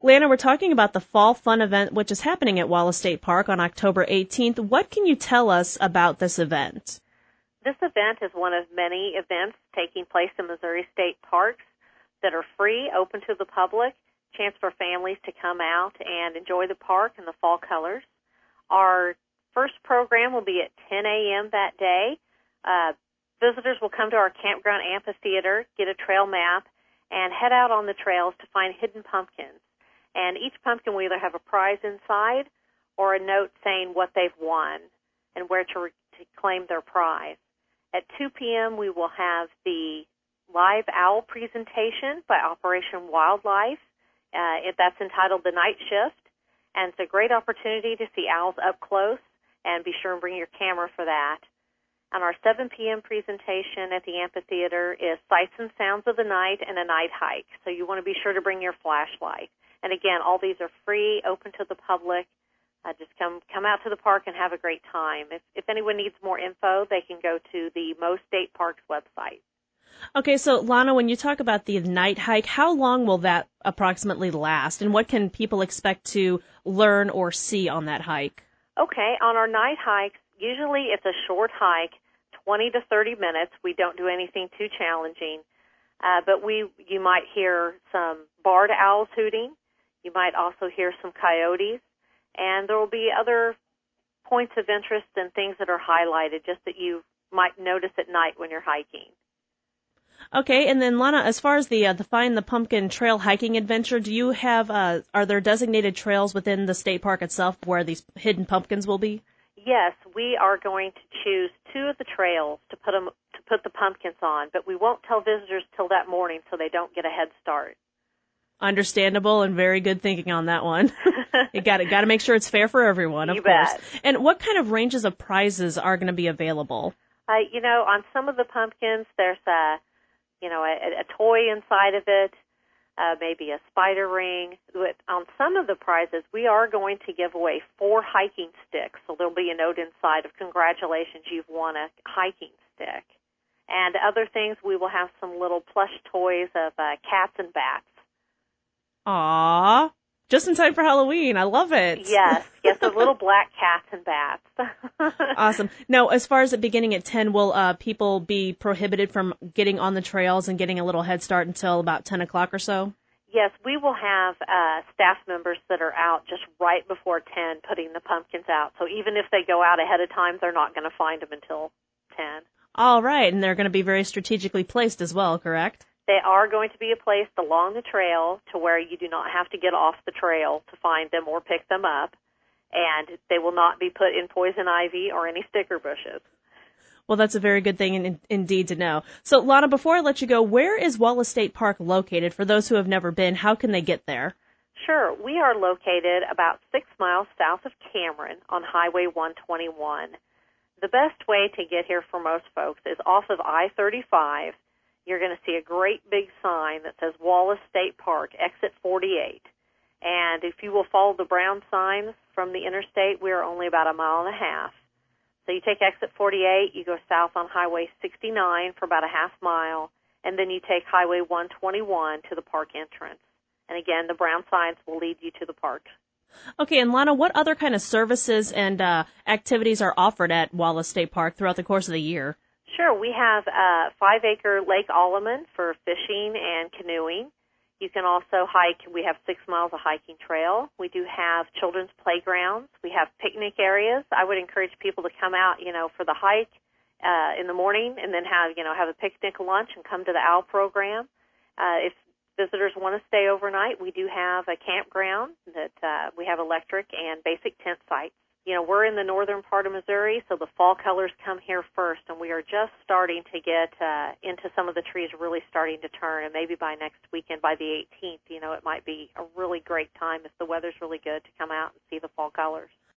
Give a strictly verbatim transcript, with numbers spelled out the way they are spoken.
Lana, we're talking about the Fall Fun event, which is happening at Wallace State Park on October eighteenth. What can you tell us about this event? This event is one of many events taking place in Missouri State Parks that are free, open to the public, chance for families to come out and enjoy the park and the fall colors. Our first program will be at ten a.m. that day. Uh, visitors will come to our campground amphitheater, get a trail map, and head out on the trails to find hidden pumpkins. And each pumpkin will either have a prize inside or a note saying what they've won and where to, re- to claim their prize. At two p.m., we will have the live owl presentation by Operation Wildlife. Uh, it, that's entitled The Night Shift, and it's a great opportunity to see owls up close, and be sure and bring your camera for that. And our seven p.m. presentation at the amphitheater is Sights and Sounds of the Night and a Night Hike, so you want to be sure to bring your flashlight. And again, all these are free, open to the public. Uh, just come come out to the park and have a great time. If, if anyone needs more info, they can go to the Mo State Parks website. Okay, so Lana, when you talk about the night hike, how long will that approximately last, and what can people expect to learn or see on that hike? Okay, on our night hikes, usually it's a short hike, twenty to thirty minutes. We don't do anything too challenging, uh, but we you might hear some barred owls hooting. You might also hear some coyotes, and there will be other points of interest and things that are highlighted just that you might notice at night when you're hiking. Okay, and then Lana, as far as the uh, the Find the Pumpkin Trail hiking adventure, do you have uh, are there designated trails within the state park itself where these hidden pumpkins will be? Yes, we are going to choose two of the trails to put them to put the pumpkins on, but we won't tell visitors till that morning so they don't get a head start. Understandable and very good thinking on that one. You got to got to make sure it's fair for everyone, of you course. Bet. And what kind of ranges of prizes are going to be available? Uh, you know, on some of the pumpkins, there's a you know a, a toy inside of it, uh, maybe a spider ring. With, on some of the prizes, we are going to give away four hiking sticks, so there'll be a note inside of congratulations, you've won a hiking stick. And other things, we will have some little plush toys of uh, cats and bats. Aww, just in time for Halloween. I love it. Yes, yes, the little black cats and bats. Awesome. Now, as far as it beginning at ten, will uh, people be prohibited from getting on the trails and getting a little head start until about ten o'clock or so? Yes, we will have uh, staff members that are out just right before ten putting the pumpkins out. So even if they go out ahead of time, they're not going to find them until ten. All right, and they're going to be very strategically placed as well, correct? They are going to be placed along the trail to where you do not have to get off the trail to find them or pick them up, and they will not be put in poison ivy or any sticker bushes. Well, that's a very good thing in, indeed to know. So, Lana, before I let you go, where is Wallace State Park located? For those who have never been, how can they get there? Sure. We are located about six miles south of Cameron on Highway one twenty-one. The best way to get here for most folks is off of I thirty-five. You're going to see a great big sign that says Wallace State Park, exit forty-eight. And if you will follow the brown signs from the interstate, we are only about a mile and a half. So you take exit forty-eight, you go south on Highway sixty-nine for about a half mile, and then you take Highway one twenty-one to the park entrance. And again, the brown signs will lead you to the park. Okay, and Lana, what other kind of services and uh, activities are offered at Wallace State Park throughout the course of the year? Sure. We have a five-acre Lake Alleman for fishing and canoeing. You can also hike. We have six miles of hiking trail. We do have children's playgrounds. We have picnic areas. I would encourage people to come out, you know, for the hike uh, in the morning and then have, you know, have a picnic lunch and come to the owl program. Uh, if visitors want to stay overnight, we do have a campground that uh, we have electric and basic tent sites. You know, we're in the northern part of Missouri, so the fall colors come here first, and we are just starting to get uh, into some of the trees really starting to turn, and maybe by next weekend, by the eighteenth, you know, it might be a really great time if the weather's really good to come out and see the fall colors.